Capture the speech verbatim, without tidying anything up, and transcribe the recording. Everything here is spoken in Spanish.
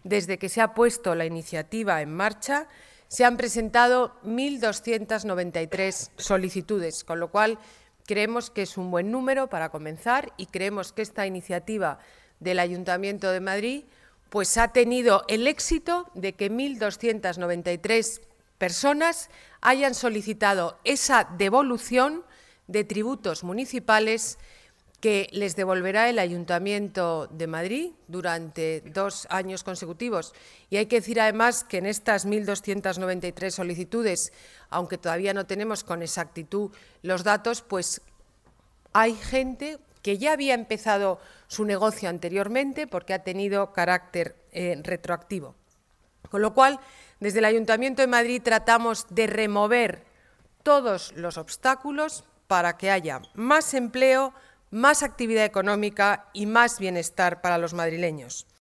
desde que se ha puesto la iniciativa en marcha, se han presentado mil doscientas noventa y tres solicitudes, con lo cual creemos que es un buen número para comenzar y creemos que esta iniciativa del Ayuntamiento de Madrid pues ha tenido el éxito de que mil doscientas noventa y tres personas hayan solicitado esa devolución de tributos municipales que les devolverá el Ayuntamiento de Madrid durante dos años consecutivos. Y hay que decir además que en estas mil doscientas noventa y tres solicitudes, aunque todavía no tenemos con exactitud los datos, pues hay gente que ya había empezado su negocio anteriormente porque ha tenido carácter eh, retroactivo. Con lo cual, desde el Ayuntamiento de Madrid tratamos de remover todos los obstáculos para que haya más empleo, más actividad económica y más bienestar para los madrileños.